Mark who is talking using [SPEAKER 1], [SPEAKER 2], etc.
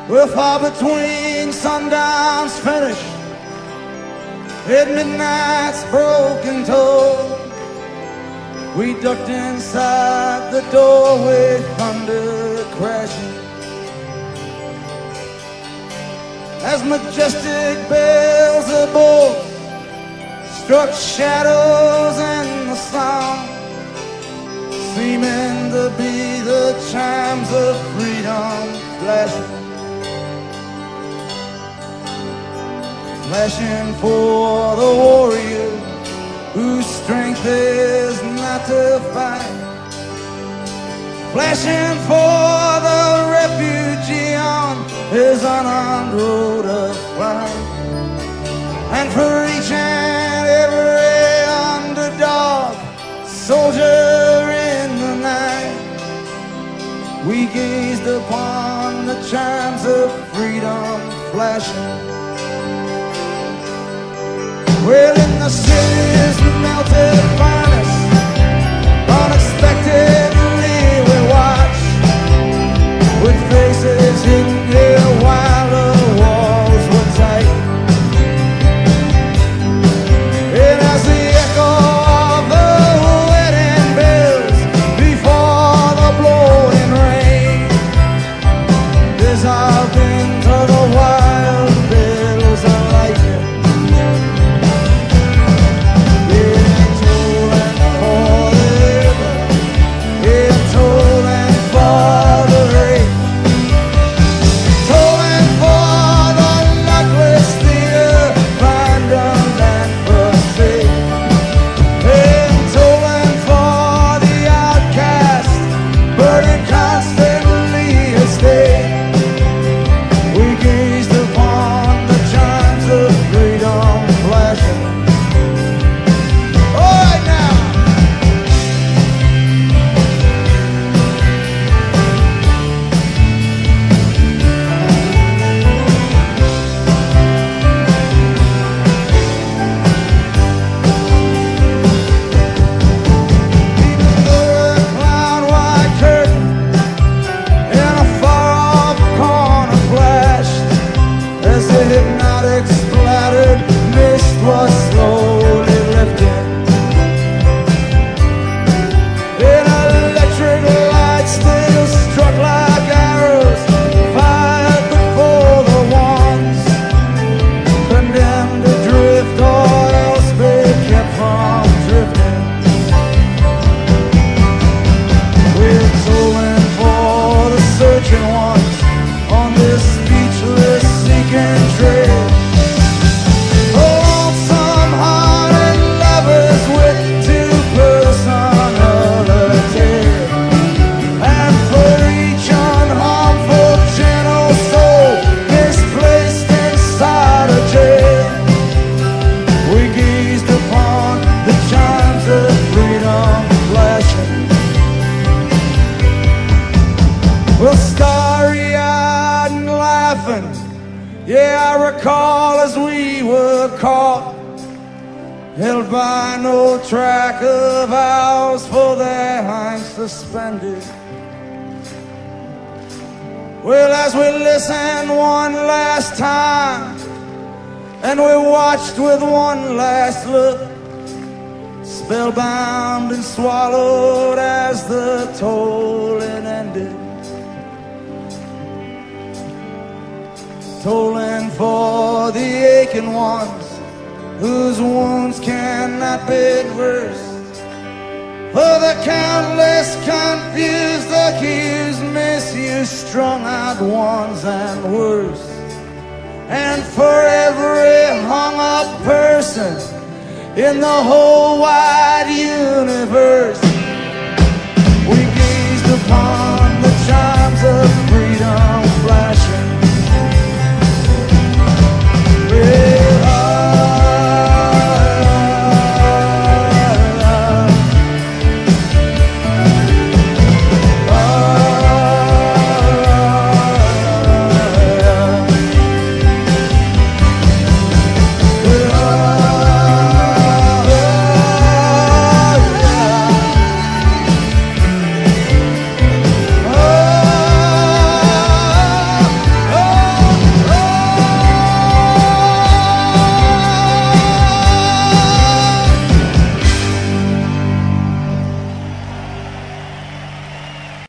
[SPEAKER 1] We're far between sundown's finish at midnight's broken toll. We ducked inside the doorway, thunder crashing as majestic bells above struck shadows in the sound, seeming to be the chimes of freedom flashing. Flashing for the warrior whose strength is not to fight. Flashing for the refugee on his unarmed road of flight. And for each and every underdog soldier in the night, we gazed upon the chimes of freedom flashing. Well, in the city's melted furnace, unexpectedly we watched, with faces hidden here while the walls were tight. And as the echo of the wedding bells before the blowing rain dissolved into the wild billows of lightning, hypnotic splattered mist was slowly lifting, and electric lights still struck like arrows fired before the ones condemned to drift or else be kept from drifting. We're tolling for the searching ones on this speechless seeking trail. Lonesome hearted lovers with two personalities, and for each unharmful gentle soul misplaced inside a jail, we gazed upon the chimes of freedom flashing. Well, starry-eyed and laughing, yeah, I recall as we were caught, held by no track of ours, for their hands suspended. Well, as we listened one last time, and we watched with one last look, spellbound and swallowed as the tolling ended. Tolling for the aching ones whose wounds cannot be versed, for the countless confused, accused, misused, strung-out ones and worse, and for every hung-up person in the whole wide universe.